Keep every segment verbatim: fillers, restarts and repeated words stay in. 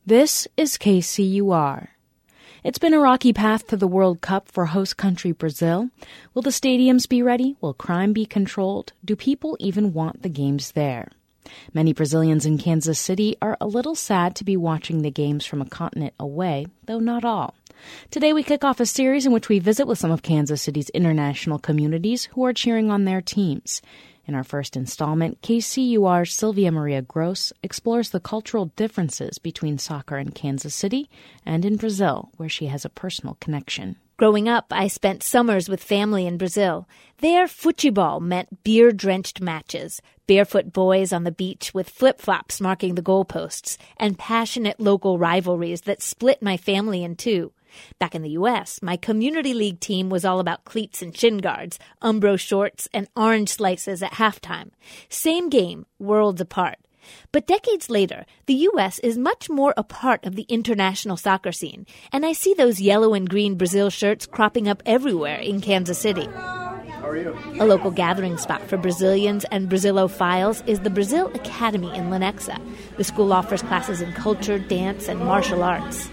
This is K C U R. It's been a rocky path to the World Cup for host country Brazil. Will the stadiums be ready? Will crime be controlled? Do people even want the games there? Many Brazilians in Kansas City are a little sad to be watching the games from a continent away, though not all. Today we kick off a series in which we visit with some of Kansas City's international communities who are cheering on their teams. In our first installment, K C U R's Sylvia Maria Gross explores the cultural differences between soccer in Kansas City and in Brazil, where she has a personal connection. Growing up, I spent summers with family in Brazil. There, futebol meant beer-drenched matches, barefoot boys on the beach with flip-flops marking the goalposts, and passionate local rivalries that split my family in two. Back in the U S, my community league team was all about cleats and shin guards, Umbro shorts, and orange slices at halftime. Same game, worlds apart. But decades later, the U S is much more a part of the international soccer scene, and I see those yellow and green Brazil shirts cropping up everywhere in Kansas City. How are you? A local gathering spot for Brazilians and Brasilophiles is the Brazil Academy in Lenexa. The school offers classes in culture, dance, and martial arts.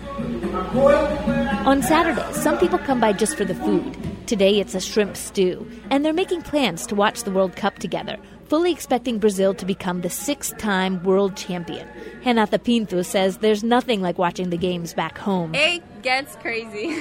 On Saturdays, some people come by just for the food. Today it's a shrimp stew, and they're making plans to watch the World Cup together, fully expecting Brazil to become the sixth-time world champion. Renata Pinto says there's nothing like watching the games back home. It gets crazy.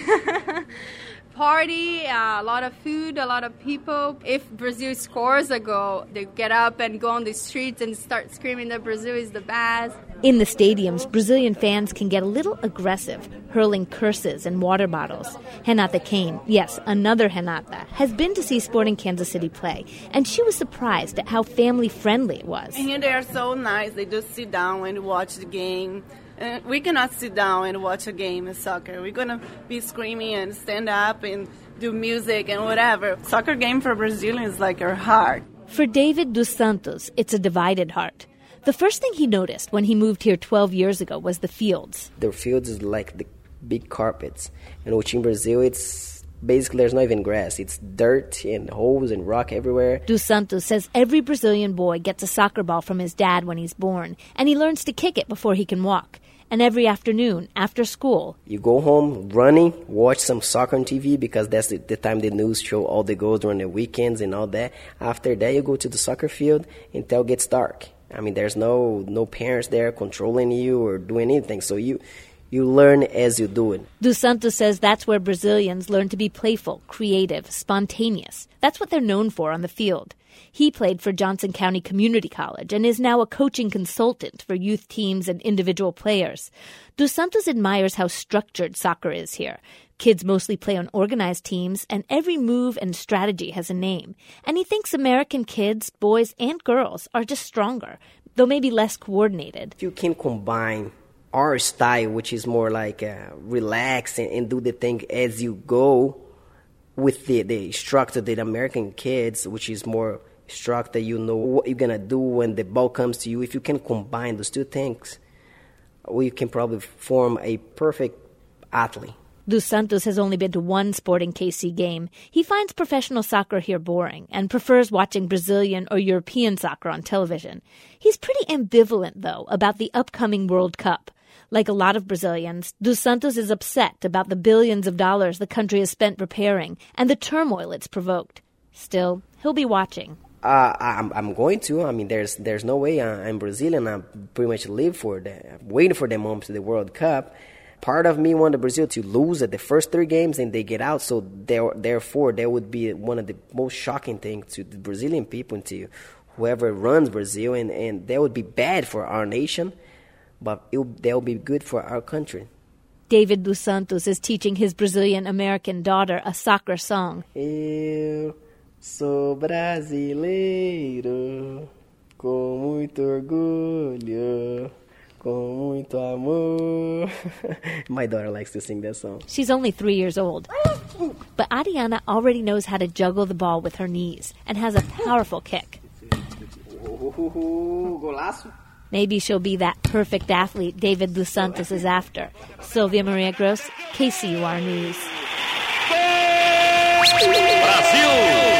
Party, uh, a lot of food, a lot of people. If Brazil scores a goal, they get up and go on the streets and start screaming that Brazil is the best. In the stadiums, Brazilian fans can get a little aggressive, hurling curses and water bottles. Renata Kane, yes, another Renata, has been to see Sporting Kansas City play, and she was surprised at how family-friendly it was. And they are so nice. They just sit down and watch the game. Uh, we cannot sit down and watch a game of soccer. We're going to be screaming and stand up and do music and whatever. Soccer game for Brazilians is like our heart. For David dos Santos, it's a divided heart. The first thing he noticed when he moved here twelve years ago was the fields. The fields is like the big carpets. And which in Brazil, it's basically there's not even grass. It's dirt and holes and rock everywhere. Dos Santos says every Brazilian boy gets a soccer ball from his dad when he's born, and he learns to kick it before he can walk. And every afternoon, after school, you go home running, watch some soccer on T V because that's the, the time the news show all the goals during the weekends and all that. After that, you go to the soccer field until it gets dark. I mean, there's no no parents there controlling you or doing anything. So you you learn as you do it. Dos Santos says that's where Brazilians learn to be playful, creative, spontaneous. That's what they're known for on the field. He played for Johnson County Community College and is now a coaching consultant for youth teams and individual players. Dos Santos admires how structured soccer is here. Kids mostly play on organized teams, and every move and strategy has a name. And he thinks American kids, boys and girls, are just stronger, though maybe less coordinated. If you can combine our style, which is more like uh, relax and, and do the thing as you go, with the, the structure that American kids, which is more structure, you know what you're going to do when the ball comes to you. If you can combine those two things, we can probably form a perfect athlete. Dos Santos has only been to one Sporting K C game. He finds professional soccer here boring and prefers watching Brazilian or European soccer on television. He's pretty ambivalent, though, about the upcoming World Cup. Like a lot of Brazilians, Dos Santos is upset about the billions of dollars the country has spent preparing and the turmoil it's provoked. Still, he'll be watching. Uh, I'm, I'm going to. I mean, there's there's no way. I, I'm Brazilian. I pretty much live for that. I'm waiting for the moment of the World Cup. Part of me wanted Brazil to lose at the first three games and they get out. So there, therefore, that would be one of the most shocking things to the Brazilian people and to whoever runs Brazil. And, and that would be bad for our nation. But it, that will be good for our country. David dos Santos is teaching his Brazilian-American daughter a soccer song. Eu sou brasileiro, com muito orgulho, com muito amor. My daughter likes to sing that song. She's only three years old. But Ariana already knows how to juggle the ball with her knees and has a powerful kick. Golaço. Maybe she'll be that perfect athlete David dos Santos is after. Sylvia Maria Gross, K C U R News. Brasil!